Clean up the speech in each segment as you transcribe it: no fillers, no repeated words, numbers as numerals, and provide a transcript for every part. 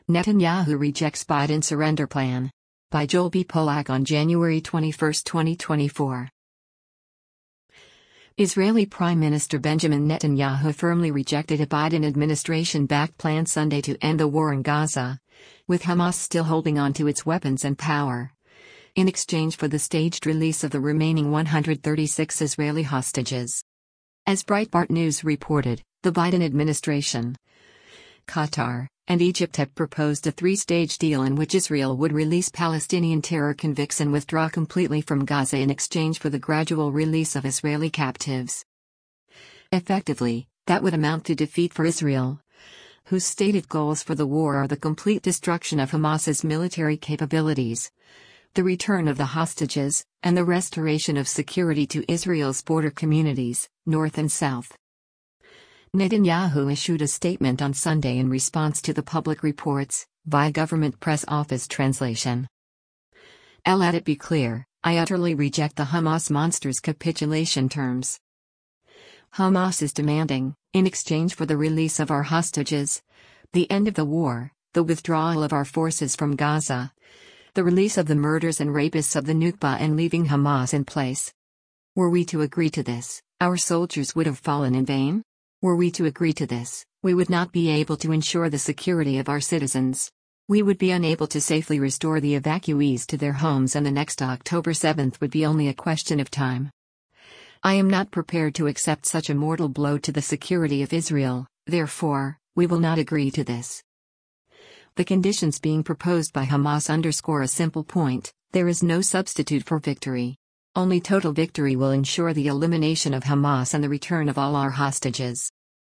Netanyahu rejects Biden surrender plan. By Joel B. Polak on January 21, 2024. Israeli Prime Minister Benjamin Netanyahu firmly rejected a Biden administration-backed plan Sunday to end the war in Gaza, with Hamas still holding on to its weapons and power, in exchange for the staged release of the remaining 136 Israeli hostages. As Breitbart News reported, the Biden administration, Qatar, and Egypt have proposed a three-stage deal in which Israel would release Palestinian terror convicts and withdraw completely from Gaza in exchange for the gradual release of Israeli captives. Effectively, that would amount to defeat for Israel, whose stated goals for the war are the complete destruction of Hamas's military capabilities, the return of the hostages, and the restoration of security to Israel's border communities, north and south. Netanyahu issued a statement on Sunday in response to the public reports, via government press office translation. Let it be clear, I utterly reject the Hamas monster's capitulation terms. Hamas is demanding, in exchange for the release of our hostages, the end of the war, the withdrawal of our forces from Gaza, the release of the murderers and rapists of the Nukba and leaving Hamas in place. Were we to agree to this, our soldiers would have fallen in vain? Were we to agree to this, we would not be able to ensure the security of our citizens. We would be unable to safely restore the evacuees to their homes, and the next October 7 would be only a question of time. I am not prepared to accept such a mortal blow to the security of Israel, therefore, we will not agree to this. The conditions being proposed by Hamas underscore a simple point: there is no substitute for victory. Only total victory will ensure the elimination of Hamas and the return of all our hostages.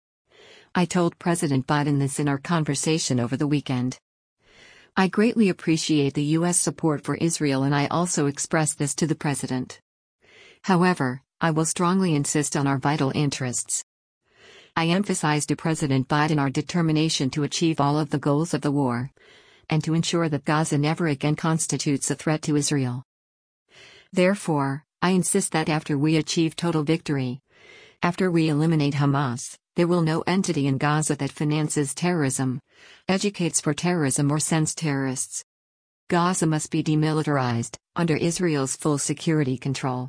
I told President Biden this in our conversation over the weekend. I greatly appreciate the U.S. support for Israel, and I also expressed this to the President. However, I will strongly insist on our vital interests. I emphasized to President Biden our determination to achieve all of the goals of the war, and to ensure that Gaza never again constitutes a threat to Israel. Therefore, I insist that after we achieve total victory, after we eliminate Hamas, there will no entity in Gaza that finances terrorism, educates for terrorism, or sends terrorists. Gaza must be demilitarized, under Israel's full security control.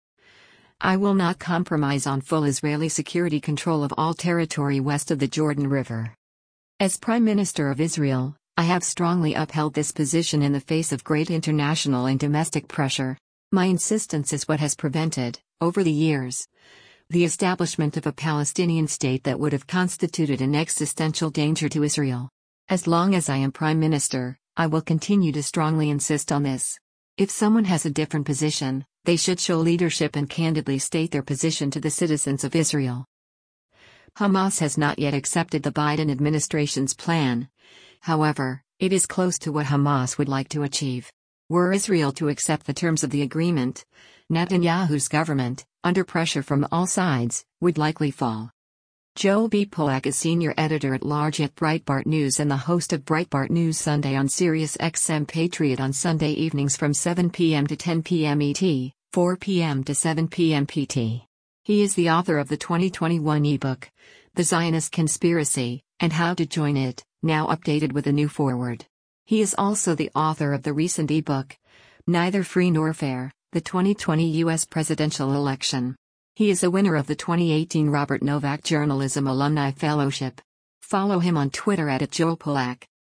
I will not compromise on full Israeli security control of all territory west of the Jordan River. As Prime Minister of Israel, I have strongly upheld this position in the face of great international and domestic pressure. My insistence is what has prevented, over the years, the establishment of a Palestinian state that would have constituted an existential danger to Israel. As long as I am Prime Minister, I will continue to strongly insist on this. If someone has a different position, they should show leadership and candidly state their position to the citizens of Israel. Hamas has not yet accepted the Biden administration's plan. However, it is close to what Hamas would like to achieve. Were Israel to accept the terms of the agreement, Netanyahu's government, under pressure from all sides, would likely fall. Joel B. Polak is senior editor-at-large at Breitbart News and the host of Breitbart News Sunday on Sirius XM Patriot on Sunday evenings from 7 p.m. to 10 p.m. ET, 4 p.m. to 7 p.m. PT. He is the author of the 2021 ebook, The Zionist Conspiracy, and How to Join It, now updated with a new foreword. He is also the author of the recent ebook, Neither Free Nor Fair, the 2020 U.S. Presidential Election. He is a winner of the 2018 Robert Novak Journalism Alumni Fellowship. Follow him on Twitter @JoelPolak.